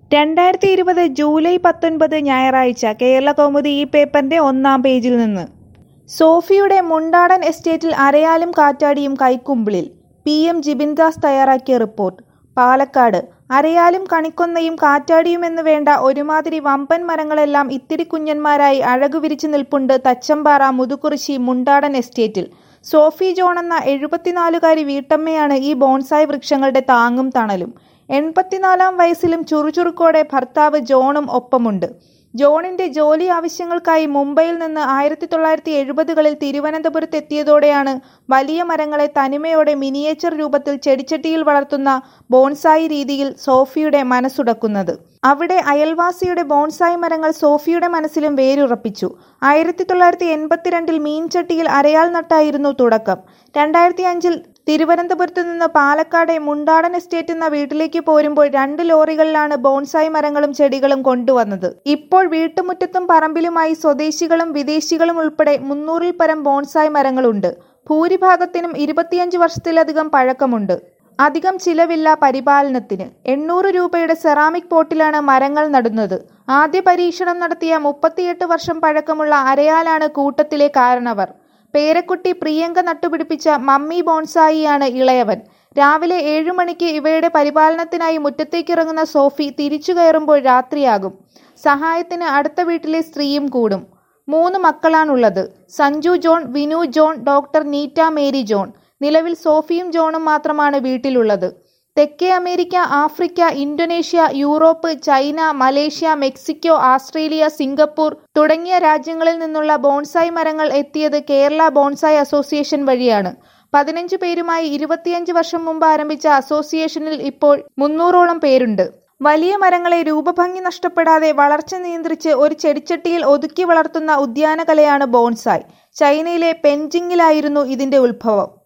2020 July 19 ഞായറാഴ്ച കേരളകൗമുദി ഈ പേപ്പറിന്റെ ഒന്നാം പേജിൽ നിന്ന്. സോഫിയുടെ മുണ്ടാടൻ എസ്റ്റേറ്റിൽ അരയാലും കാറ്റാടിയും കൈക്കുമ്പിളിൽ. PM ജിബിൻദാസ് തയ്യാറാക്കിയ റിപ്പോർട്ട്. പാലക്കാട്. അരയാലും കണിക്കൊന്നയും കാറ്റാടിയുമെന്ന് വേണ്ട ഒരുമാതിരി വമ്പൻ മരങ്ങളെല്ലാം ഇത്തിരി കുഞ്ഞന്മാരായി അഴകുവിരിച്ചു നിൽപ്പുണ്ട് തച്ചമ്പാറ മുതുകുറിശി മുണ്ടാടൻ എസ്റ്റേറ്റിൽ. സോഫി ജോൺ എന്ന 74-കാരി വീട്ടമ്മയാണ് ഈ ബോൺസായ് വൃക്ഷങ്ങളുടെ താങ്ങും തണലും. 84-ാം വയസ്സിലും ചുറുചുറുക്കോടെ ഭർത്താവ് ജോണും ഒപ്പമുണ്ട്. ജോണിന്റെ ജോലി ആവശ്യങ്ങൾക്കായി മുംബൈയിൽ നിന്ന് 1970-കളിൽ തിരുവനന്തപുരത്തെത്തിയതോടെയാണ് വലിയ മരങ്ങളെ തനിമയോടെ മിനിയേച്ചർ രൂപത്തിൽ ചെടിച്ചട്ടിയിൽ വളർത്തുന്ന ബോൺസായി രീതിയിൽ സോഫിയുടെ മനസ്സുടക്കുന്നത്. അവിടെ അയൽവാസിയുടെ ബോൺസായി മരങ്ങൾ സോഫിയുടെ മനസ്സിലും വേരുറപ്പിച്ചു. 1982-ൽ മീൻചട്ടിയിൽ അരയാൽ നട്ടായിരുന്നു തുടക്കം. 2005-ൽ തിരുവനന്തപുരത്തു നിന്ന് പാലക്കാട് മുണ്ടാടൻ എസ്റ്റേറ്റ് എന്ന വീട്ടിലേക്ക് പോരുമ്പോൾ 2 ലോറികളിലാണ് ബോൺസായി മരങ്ങളും ചെടികളും കൊണ്ടുവന്നത്. ഇപ്പോൾ വീട്ടുമുറ്റത്തും പറമ്പിലുമായി സ്വദേശികളും വിദേശികളും ഉൾപ്പെടെ 300-ൽ പരം ബോൺസായി മരങ്ങളുണ്ട്. ഭൂരിഭാഗത്തിനും 25 വർഷത്തിലധികം പഴക്കമുണ്ട്. അധികം ചിലവില്ല പരിപാലനത്തിന്. 800 രൂപയുടെ സെറാമിക് പോട്ടിലാണ് മരങ്ങൾ നടുന്നത്. ആദ്യ പരീക്ഷണം നടത്തിയ 38 വർഷം പഴക്കമുള്ള അരയാലാണ് കൂട്ടത്തിലെ കാരണവർ. പേരക്കുട്ടി പ്രിയങ്ക നട്ടുപിടിപ്പിച്ച മമ്മി ബോൺസായിയാണ് ഇളയവൻ. രാവിലെ 7 മണിക്ക് ഇവയുടെ പരിപാലനത്തിനായി മുറ്റത്തേക്കിറങ്ങുന്ന സോഫി തിരിച്ചു കയറുമ്പോൾ രാത്രിയാകും. സഹായത്തിന് അടുത്ത വീട്ടിലെ സ്ത്രീയും കൂടും. 3 മക്കളാണുള്ളത്. Sanju John, Vinu John, doctor Neeta Mary John. നിലവിൽ സോഫിയും ജോണും മാത്രമാണ് വീട്ടിലുള്ളത്. തെക്കേ America, Africa, Indonesia, Europe, China, Malaysia, Mexico, Australia, Singapore തുടങ്ങിയ രാജ്യങ്ങളിൽ നിന്നുള്ള ബോൺസായി മരങ്ങൾ എത്തിയത് കേരള ബോൺസായി അസോസിയേഷൻ വഴിയാണ്. 15 പേരുമായി 25 വർഷം മുമ്പ് ആരംഭിച്ച അസോസിയേഷനിൽ ഇപ്പോൾ 300ഓളം പേരുണ്ട്. വലിയ മരങ്ങളെ രൂപഭംഗി നഷ്ടപ്പെടാതെ വളർച്ച നിയന്ത്രിച്ച് ഒരു ചെടിച്ചട്ടിയിൽ ഒതുക്കി വളർത്തുന്ന ഉദ്യാനകലയാണ് ബോൺസായി. ചൈനയിലെ പെൻജിങ്ങിലായിരുന്നു ഇതിന്റെ ഉത്ഭവം.